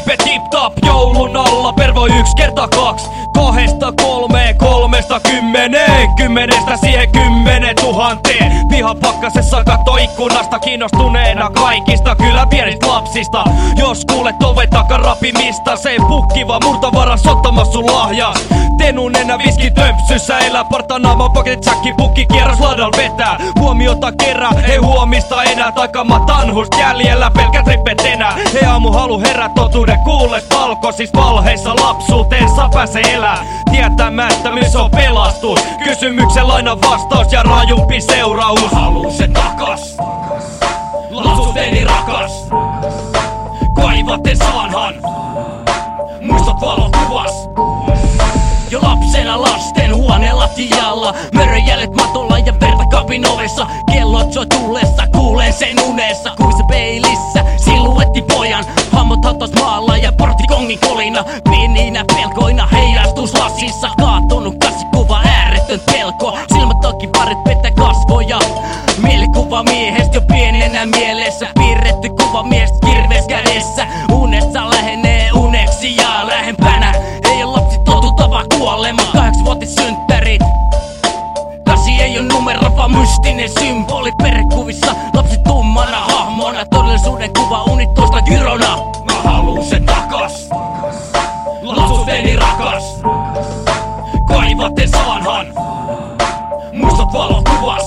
tripe tip tap joulun alla. Pervo 1 kertaa 2, 2 3, 3 10, 10 siihen 10 000. Pihapakkasessa katto ikkunasta kiinnostuneena kaikista kyllä pienistä lapsista. Jos kuulet oven takan rapimista, se pukkiva murtovaras ottamassa sun lahjas. Tenun nenä viski tömpsyssä elää, partanaama paketit säkki pukki kierros ladal vetää. Huomiota kerää, ei huomista enää, takama tanhust jäljellä pelkät trippet enää. Ei aamu halu herää totuuden kuulle, valkoisissa valheissa lapsuuteensa pääse elää. Tietämättä missä on pelastus, kysymyksen laina vastaus ja rajumpi seuraus. Haluun sen takas, lapsuuteni rakas, kaivaten saanhan, muistot valokuvas. Jo lapsena lasten huoneen lattialla, möröjäljet matolla ja verta kapin ovessa. Kellot soi tullessa, kuulen sen unessa. Kuissa peilissä, siluetti pojan, hammot hatos maalla ja portikongin kolina. Pieninä pelkoina heijastuslassissa, kaatunut kasikuva ääretön pelko. Silmät toki parit pettää kasvoja, mielikuva miehestä jo pienenä mielessä. Piirretty kuva miestä kirves kädessä, unessa lähenee uneksi ja lähempänä. Ei oo lapsi totutava kuolema, 8-vuotissynttärit. 8 ei oo numero vaan mystinen symboli perhekuvissa. Lapsi tummana hahmona, todellisuuden kuva unit toista kyrona. Mä haluun sen takas, lapsuuteni rakas, kaivaten saanhan, muistot valokuvas.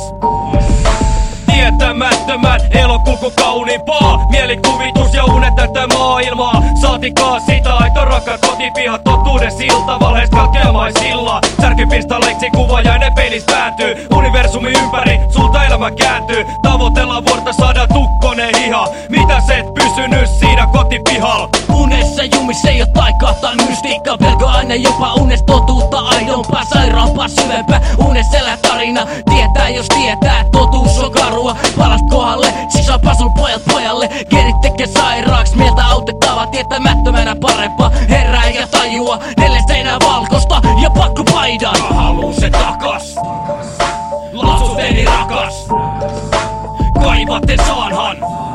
Tietämättömän elokulku kauniimpaa, mielikuvitus ja unet täyttää maailmaa. Saatikaan sitä aito rakkaat kotipihat, totuuden silta valheesta katkeamaisilla. Särkypistaleiksi kuvajainen peilis päätyy, universumi ympäri sulta elämä kääntyy. Tavoitellaan vuorta saada tukkonen hiha, mitä sä et pysynyt siinä kotipihalla. Unessa jumis ei oo taikaa tai mystiikkaa, pelko aina jopa unes totuutta aidompaa, sairaampaa syvempää. Unes elää tarina, tietää jos tietää, totuus on karua. Palast kohdalle, sisälpä sun pojat pojalle. Genit tekee sairaaks, mieltä autettava, tietämättömänä parempaa. Herää eikä tajua, 4 seinää valkosta ja pakko paidan. Mä haluun sen takas, lapsuuteni rakas, kaivaten saanhan,